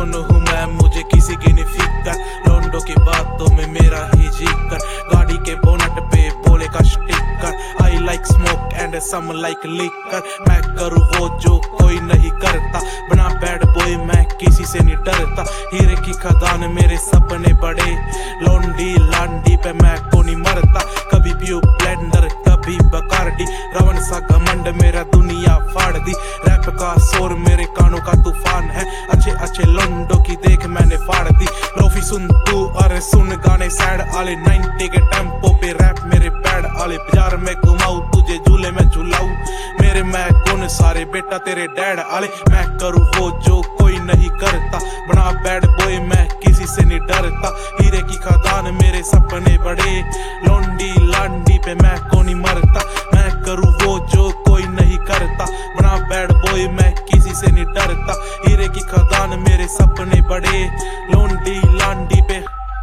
कौन हूँ मैं, मुझे किसी की नहीं फिक्र। लौंडों की बातों में मेरा ही जिक्र, गाड़ी के बोनट पे बोले का sticker. I like smoke and some like liquor, मैं करूँ वो जो कोई नहीं करता। बना बैड बॉय मैं किसी से नहीं डरता, हीरे की खदान मेरे सपने बड़े। लौंडी लांडी पे मैं को नहीं मरता, कभी पियो ब्लेंडर कभी बकारडी। रावण सा घमंड मेरा दुनिया फाड़ दी, रैप का शोर मेरे कानों का तूफान है। अच्छे अच्छे लौंडों की देख मैंने फाड़ दी। लोफी सुन तू अरे सुन गाने सैड आले, 90 के टेम्पो पे रैप मेरे पैड आले। बाजार में घुमाऊ तुझे झूले में झुलाऊ, मेरे मैं कौन सारे बेटा तेरे डैड आले। मैं करूँ वो जो कोई नहीं करता, बना बैड बॉय मैं किसी से नहीं डरता। हीरे की खदान मेरे सपने बड़े, लौंडी लांडी पे मैं को नहीं मरता। मैं करूँ वो जो कोई नहीं करता, बना बैड बॉय मैं किसी से नहीं डरता। हीरे की खदान मेरे सपने बड़े, लौंडी लांडी पे।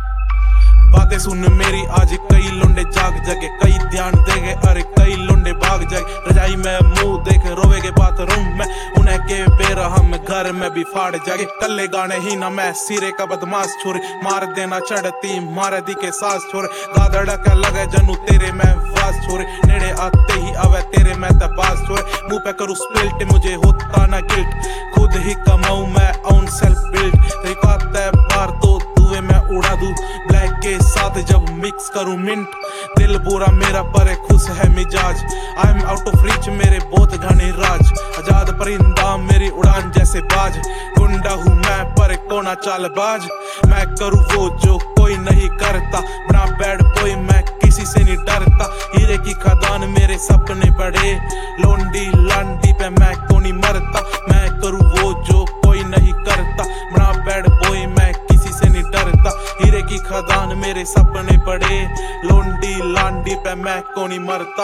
बातें सुन मेरी आज कई लोंडे जाग जगे, कई ध्यान देगे अरे कई लोंडे भाग जागे। रजाई में मुंह देख रोवेगे बाथरूम में, उन्हें के बेरहम में घर में भी फाड़ जागे। कल्ले गाने ही ना मैं सिरे का बदमाश छोरे, मार देना चढ़ती मार दी के सास छोरे। गादड़ा का लगे जनू तेरे में वास छोरे, नेड़े आते ही अवे तेरे में तबास छोरे। मुंह पे करूँ स्पिल्ट मुझे होता ना गिल्ट, खुद ही कमाऊं मैं ऑन सेल्फ बिल्ड। रिकात है बार तो दुए में उड़ा दूं, ब्लैक के साथ जब मिक्स करूं मिंट। दिल बुरा मेरा पर खुश है मिजाज, I am out of reach मेरे बहुत घने राज। आजाद परिंदा मेरी उड़ान जैसे बाज, गुंडा हूँ मैं पर कोना चालबाज। मैं करूँ वो जो कोई नहीं करता, बना बैड बॉय मैं किसी से नहीं डरता। हीरे की खदान मेरे सपने बड़े, लौंडी लांडी पे मैं को नहीं मरता। मैं करूँ वो जो कोई नहीं करता, बना बैड बॉय मैं किसी से नहीं डरता। हीरे की खदान मेरे सपने बड़े, लौंडी लांडी पे मैं को नहीं मरता।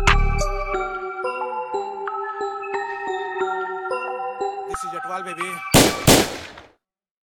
This is Jatwal baby.